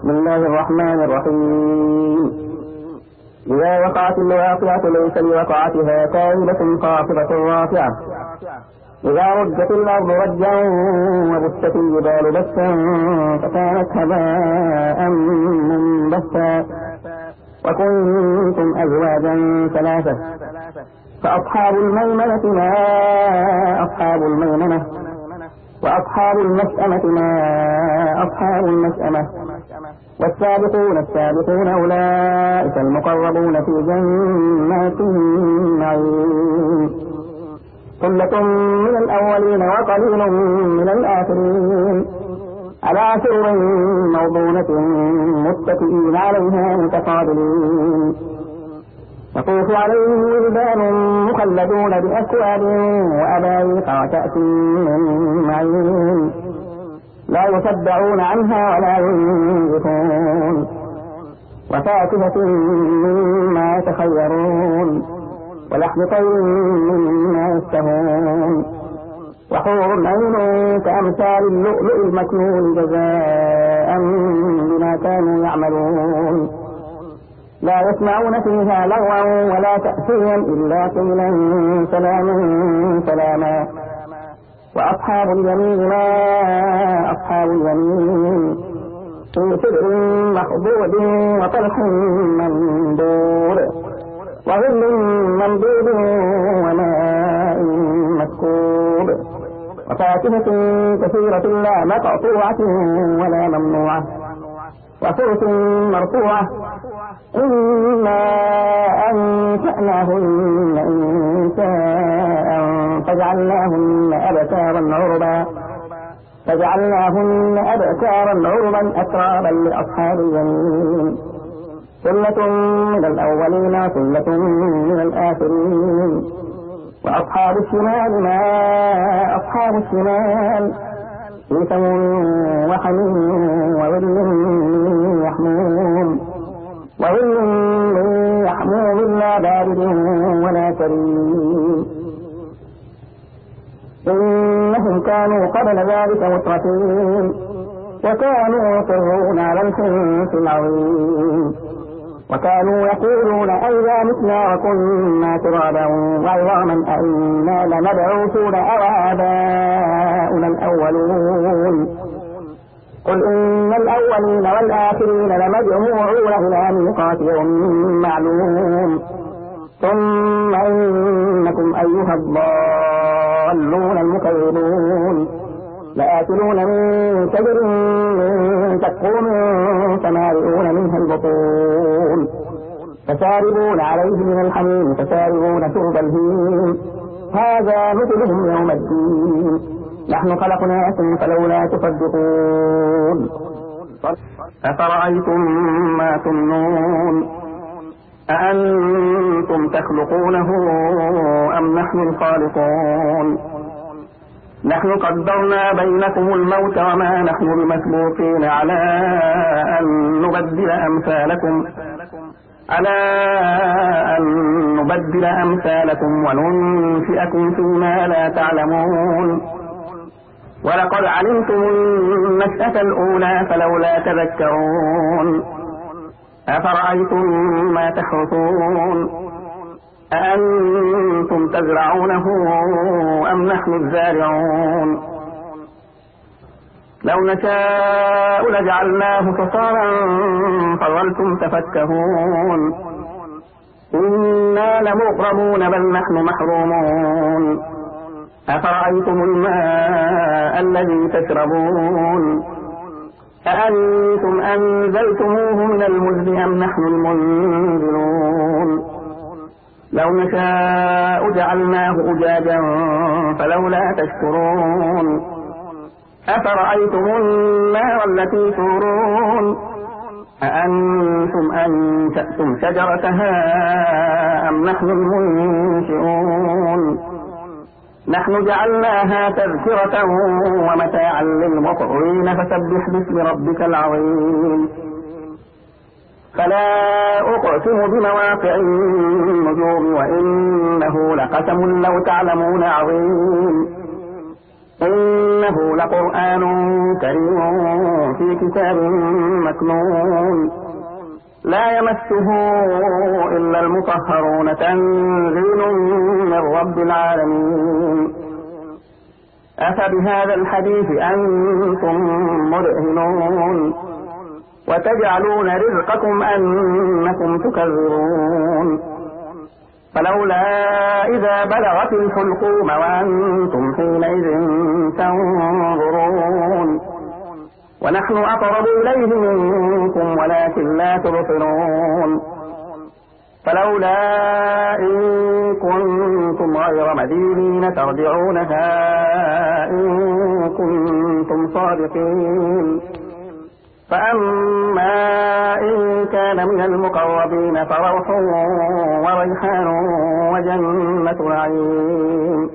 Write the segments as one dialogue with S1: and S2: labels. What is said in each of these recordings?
S1: بسم الله الرحمن الرحيم. إذا وقعت الواقعة ليس لوقعتها كاذبة خافضة رافعة. إذا رجت الأرض رجا وبست الجبال بسا فكانت هباء منبثا وكنتم أزواجا ثلاثة فأصحاب الميمنة ما أصحاب الميمنة وأصحاب المشأمة ما أصحاب المشأمة والسابقون السابقون أولئك المقربون في جنات النعيم. ثلة من الأولين وقليل من الآخرين على سرر موضونة متكئين عليها متقابلين يطوف عليهم ولدان مخلدون بأكواب وأباريق وكأس من معين لا يصدعون عنها ولا ينزفون وفاكهة مما يتخيرون ولحم طير مما يشتهون وحور عين كأمثال اللؤلؤ المكنون جزاء بما كانوا يعملون لا يسمعون فيها لغوا ولا تأثيما إلا قيلا سلاما سلاما. وأصحاب اليمين ما أصحاب اليمين في سدر مخضود وطلح منضود وظل ممدود وماء مسكوب وفاكهة كثيرة لا مقطوعة ولا ممنوعة وفرش مرفوعة إنا أنشأناهن إنشاء فجعلناهن أبكارا عربا أترابا لأصحاب اليمين. ثلة من الأولين ثلة من الآخرين. وأصحاب الشمال ما أصحاب الشمال في سموم وحميم وظل من يحموم لا بارد ولا كريم. إنهم كانوا قبل ذلك مترفين وكانوا يصرون على الحنث العظيم وكانوا يقولون أئذا متنا وكنا ترابا وعظاما أئنا لمبعوثون أو آباؤنا الأولون. قل إن الأولين والآخرين لمجموعون إلى ميقات يوم معلوم ثم إنكم أيها الضالون المكذبون لآكلون من شجر من زقوم فمالئون منها البطون فشاربون عليه من الحميم فشاربون شرب الهيم هذا مثلهم يوم الدين نحن خلقناكم فلولا تصدقون. أفرأيتم ما تمنون أأنتم تخلقونه أم نحن الخالقون نحن قدرنا بينكم الموت وما نحن بمسبوقين على أن نبدل أمثالكم وننشئكم فيما لا تعلمون ولقد علمتم النشأة الأولى فلولا تذكرون. أفرأيتم ما تحرثون أأنتم تزرعونه أم نحن الزارعون لو نشاء لجعلناه حصارا فظلتم تفكهون إنا لمغرمون بل نحن محرومون. أفرأيتم الماء الذي تشربون أأنتم أنزلتموه من المزن أم نحن المنزلون لو نشاء جعلناه أجاجا فلولا تشكرون. أفرأيتم النار التي تورون أأنتم أنشأتم شجرتها أم نحن المنشئون نحن جعلناها تذكرة ومتاعا للمقوين فسبح باسم ربك العظيم. فلا أقسم بمواقع النجوم وإنه لقسم لو تعلمون عظيم إنه لقرآن كريم في كتاب مكنون لا يمسه إلا المطهرون تنزيل من رب العالمين أفبهذا الحديث أنتم مدهنون وتجعلون رزقكم أنكم تكذبون فلولا إذا بلغت الحلقوم وأنتم حينئذ تنظرون ونحن أقرب إليه منكم ولكن لا تبصرون فلولا إن كنتم غير مدينين ترجعونها إن كنتم صادقين فأما إن كان من المقربين فروح وريحان وجنة نعيم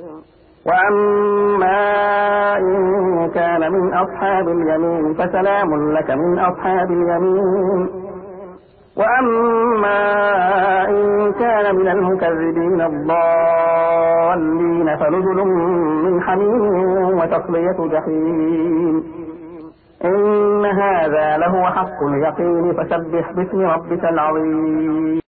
S1: وأما إن كان من أصحاب اليمين فسلام لك من أصحاب اليمين وأما إن كان من المكذبين الضالين فنزل من حميم وتصلية جحيم إن هذا لهو حق اليقين فسبح باسم ربك العظيم.